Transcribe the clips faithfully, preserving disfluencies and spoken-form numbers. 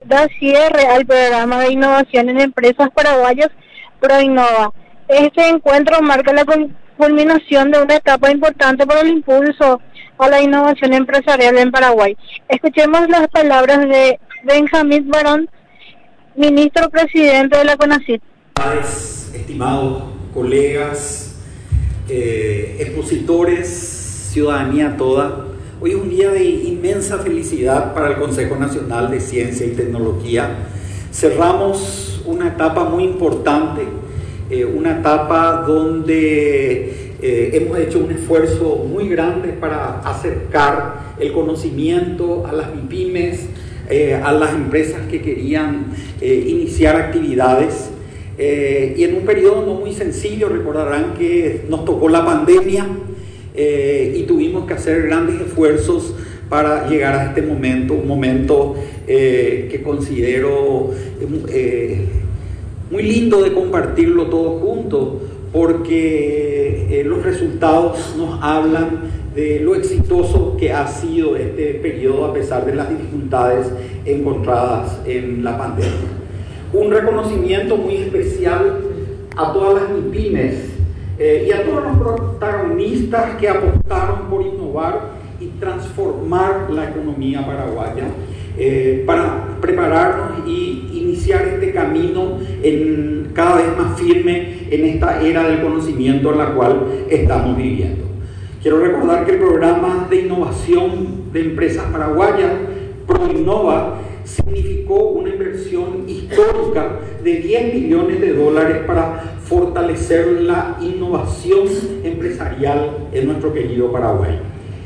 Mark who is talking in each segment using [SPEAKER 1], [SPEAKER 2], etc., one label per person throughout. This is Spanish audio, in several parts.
[SPEAKER 1] da cierre al programa de innovación en empresas paraguayas ProInnova. Este encuentro marca la culminación de una etapa importante para el impulso a la innovación empresarial en Paraguay. Escuchemos las palabras de Benjamín Barón, ministro presidente de la CONACYT.
[SPEAKER 2] Estimados colegas, eh, expositores, ciudadanía toda, hoy es un día de inmensa felicidad para el Consejo Nacional de Ciencia y Tecnología. Cerramos una etapa muy importante, eh, una etapa donde eh, hemos hecho un esfuerzo muy grande para acercar el conocimiento a las MIPYMES, eh, a las empresas que querían eh, iniciar actividades. Eh, y en un periodo no muy sencillo, recordarán que nos tocó la pandemia eh, y tuvimos que hacer grandes esfuerzos para llegar a este momento, un momento eh, que considero eh, muy lindo de compartirlo todos juntos, porque eh, los resultados nos hablan de lo exitoso que ha sido este periodo a pesar de las dificultades encontradas en la pandemia. Un reconocimiento muy especial a todas las MIPYMES eh, y a todos los protagonistas que apostaron por innovar y transformar la economía paraguaya eh, para prepararnos y iniciar este camino en, cada vez más firme en esta era del conocimiento en la cual estamos viviendo. Quiero recordar que el programa de innovación de empresas paraguayas, ProInnova, significó una inversión histórica de diez millones de dólares para fortalecer la innovación empresarial en nuestro querido Paraguay.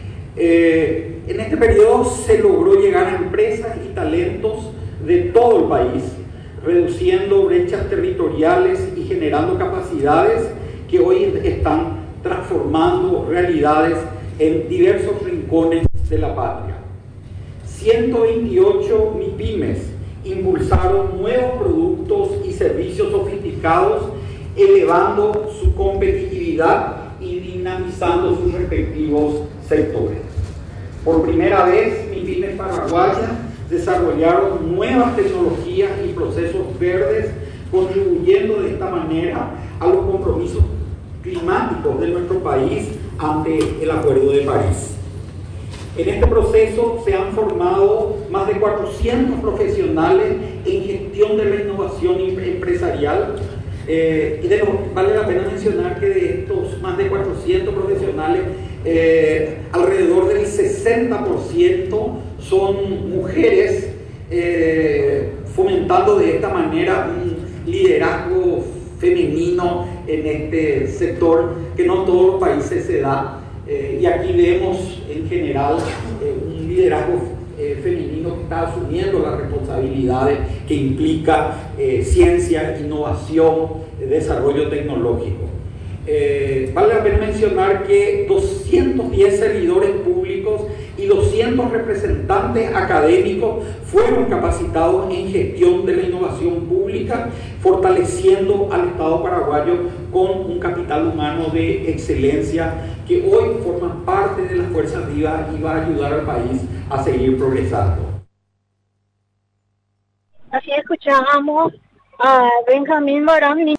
[SPEAKER 2] Eh, en este periodo se logró llegar a empresas y talentos de todo el país, reduciendo brechas territoriales y generando capacidades que hoy están transformando realidades en diversos rincones de la patria. ciento veintiocho MIPYMES impulsaron nuevos productos y servicios sofisticados, elevando su competitividad y dinamizando sus respectivos sectores. Por primera vez, MIPYMES paraguayas desarrollaron nuevas tecnologías y procesos verdes, contribuyendo de esta manera a los compromisos climáticos de nuestro país ante el Acuerdo de París. En este proceso se han formado más de cuatrocientos profesionales en gestión de la innovación empresarial. Eh, y de, vale la pena mencionar que de estos más de cuatrocientos profesionales, eh, alrededor del sesenta por ciento son mujeres, eh, fomentando de esta manera un liderazgo femenino en este sector que no en todos los países se da. Eh, y aquí vemos en general eh, un liderazgo eh, femenino que está asumiendo las responsabilidades que implica eh, ciencia, innovación, eh, desarrollo tecnológico. Eh, vale la pena mencionar que doscientos diez servidores públicos y doscientos representantes académicos fueron capacitados en gestión de la innovación pública, fortaleciendo al Estado paraguayo con un capital humano de excelencia que hoy forma parte de las fuerzas vivas y va a ayudar al país a seguir progresando.
[SPEAKER 1] Así escuchábamos a Benjamín Barón,